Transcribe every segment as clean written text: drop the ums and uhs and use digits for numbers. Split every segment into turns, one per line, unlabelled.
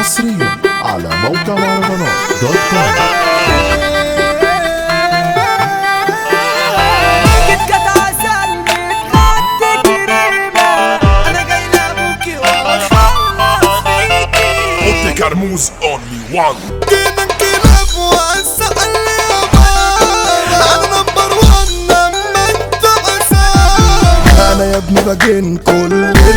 حصريا على موقع مهرجانات دوت كوم.
كرموز only one.
كده انقلاب واسع اليابان، انا نمبر وان لما انت عسان. انا يا ابني باجين كل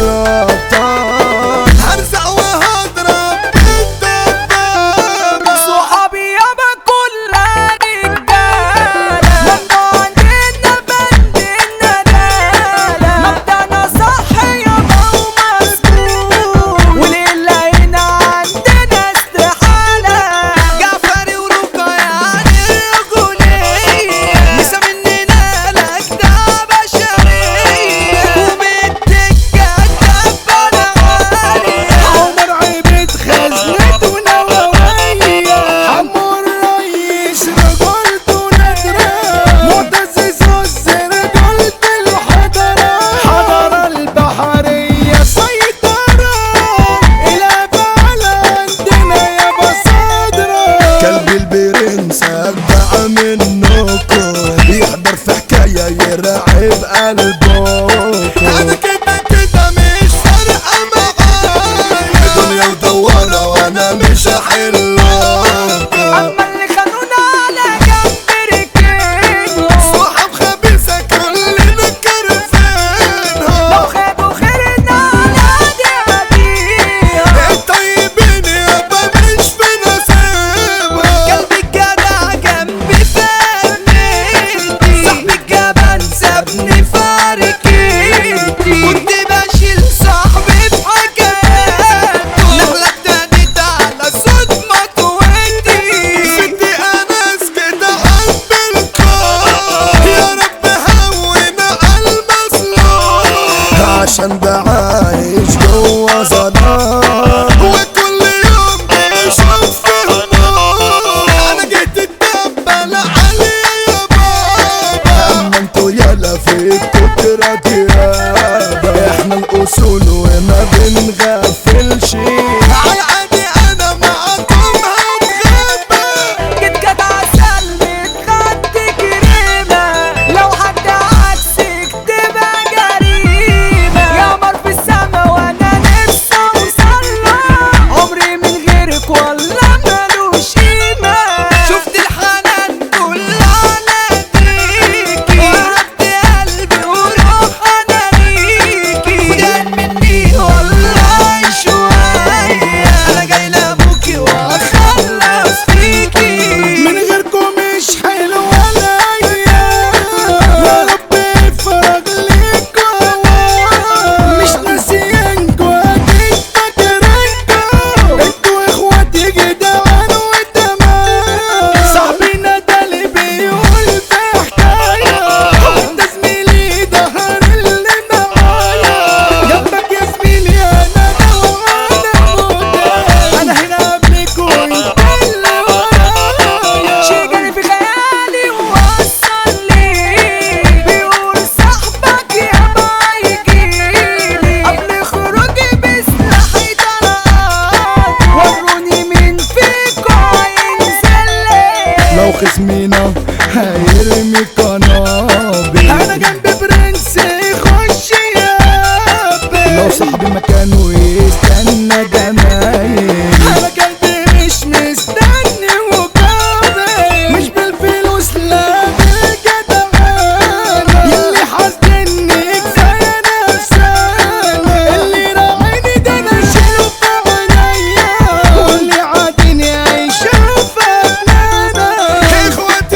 الابطال، هرزع وهضرب بالدبابة.
صحابي يابا كلها رجالة، مبدأ عندنا بند الندالة، مبدأنا صح يابا ومظبوط، وللعين عندنا استحالة.
جعفري ورقة يعني الرجولية، مسا مننا لأجدع بشرية، وبالدكة الدبانة عالية. عمر عبيد خزنته نووية، حمو الريس رجولته نادرة، معتز زوز رجولة الحضرة، حضرة البحرية سيطرة، الأفعال عندنا يا بصادرة. كلب البرنس أجدع منكم، بيحضر في حكاية يرعب قلبكم. أنا كده مش فارقة معايا، دنيا ودورة وأنا مش هحلها.
أما اللي خانونا على جنب ركبنا،
صحاب خبيثة كلنا كارفينها،
لو خدوا خيرنا على ديابيها.
الطيبين يابا مش في نصيبها. قلبي الجدع جنبي فنيتي، صاحبي الجبان سابني فاركيتي، كنت بشيل صاحبي في حكاياته، نخلة ابتدت على صوت مطوتي، ستي أنس كده قلب الكون، يا رب هونا على المظلوم، عشان ده عايش جوا ظلام، وكل يوم بيشوف فيه نور. انا جيت الدبة عليا يا بابا، اما انتوا يالا فيكوا تراكيابة، احنا الاصول وما بنغفلش، عادي انا معاكم هتغابى.
جيت جدع عسل متغطي كريمة، لو حد عكسك تبقى جريمة، يا قمر في السما وانا نفسي اوصلها، عمري من غيرك والله ملوش قيمة.
شفت الحنان كلها ناديكي، وهبت قلبي وروح انا ليكي، ودان مني والله شوية، انا جاي لابوكي واخلص فيكي، من غيركم مش حلو ولا ايام، يا رب يفرج ليكوا، مش ناسيينكوا اكيد فاكرينكوا، انتوا اخواتي جدعان وتمام، صاحبنا ده اللي بيقول في حكاية، وانت زميلي ظهر اللي معايا، جنبك يا زميلي انا انا هنا قبلك وانت اللي ورايا.
شي جري في خيالي ووصل لي، بيقول صاحبك يابا هيجيلي، قبل خروجي بسلاحي طلعت، وروني مين فيكوا هينزل لي.
لو خصمينا هيرمي قنابل، انا جنب برنس يخش يقابل، لو صاحبي مكانه يستنى جمايل، انا قلبي مش مستني مقابل، مش بالفلوس لا بالجدعانة، يلي حاسدني كفاية نفسانة، اللي راعيني ده انا اشيله في عينيا، واللي عاديني هيشوف فنانة. اخواتي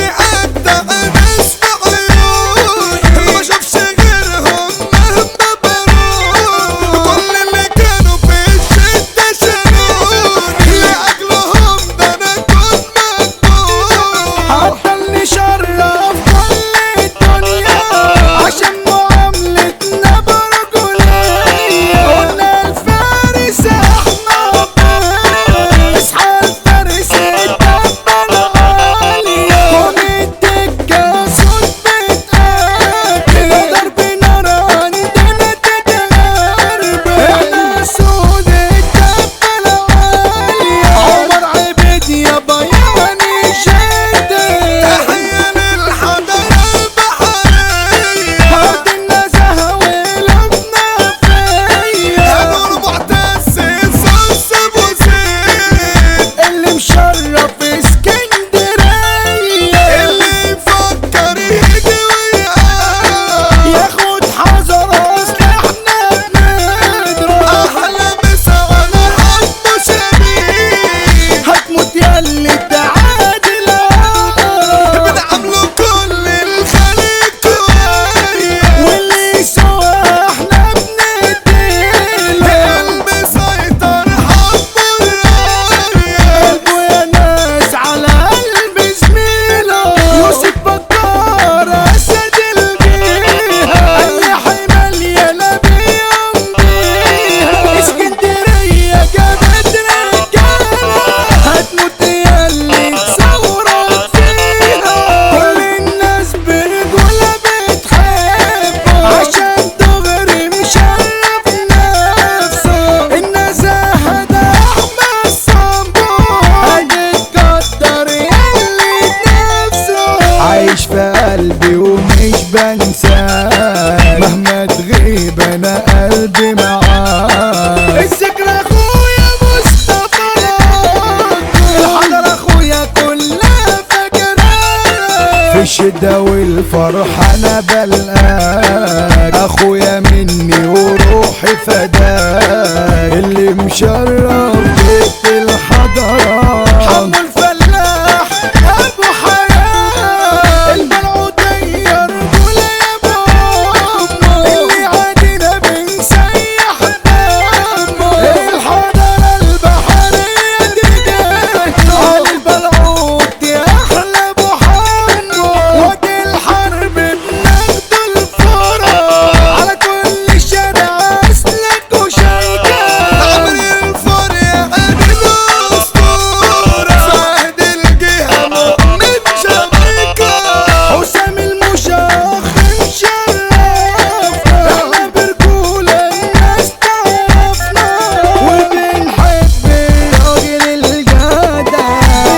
الشدة والفرحة انا بلقاك اخويا مني وروحي فداك اللي مشرف بيت الحضارات حمو الفلاح ابو حياة الملعودية رجولة يا بابا اللي عادينا بنسيح دمه الحضارة البحرية دي جاية علي البلعود دي احلى ابو حمو وقت الحرب بناخد الفرح على كل شارع اسلك وشيكة عمري الفر يا قلبي الاسطورة فهد الجهة مؤمن جامايكا حسام المشاخ مشرفنا احنا برجولة الناس تعرفنا وبنحب الراجل الجدع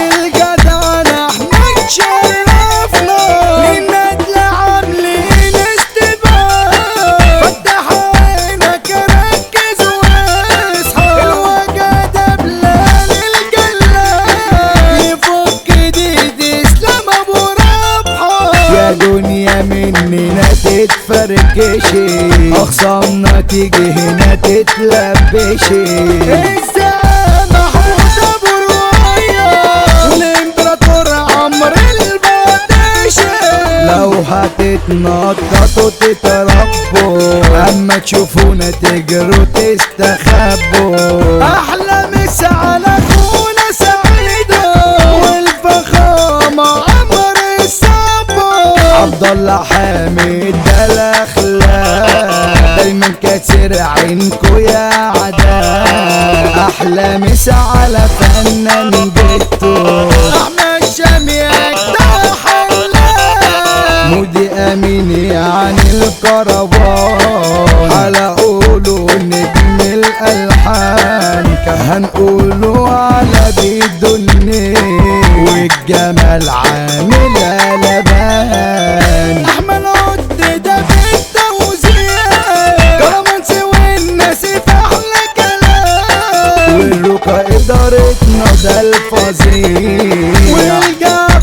احنا اتشرفنا للندل عاملين استباق فتح عينك ركز واصحى الوجدة بلال الجلاد يفك ايديد اسلام ابو ربحة يا دنيا مننا تتفركشي اخصامنا تيجي هنا تتلبشي الزعامة محمود ابو رواية والامبراطور عمرو البطيشي لو هتتنططوا تتربوا اما تشوفونا تجروا تستخبوا احلى مسا على اخونا سعيدة والفخامة عمر الصبو عبد الله حامد ده الاخلاق دايما كاسر عينكو يا عداء احلى مسا على فنان بيتو احمد شاميك ده حلاق مودي امين يعني الكربان على قولوا نجم الالحان هنقولوا على بيدوني والجمال عامل قلبان احمد عد ده بالتوزيع كرمانسي والناس في احلى كلام والرقا ادارتنا ده الفظيع والجاب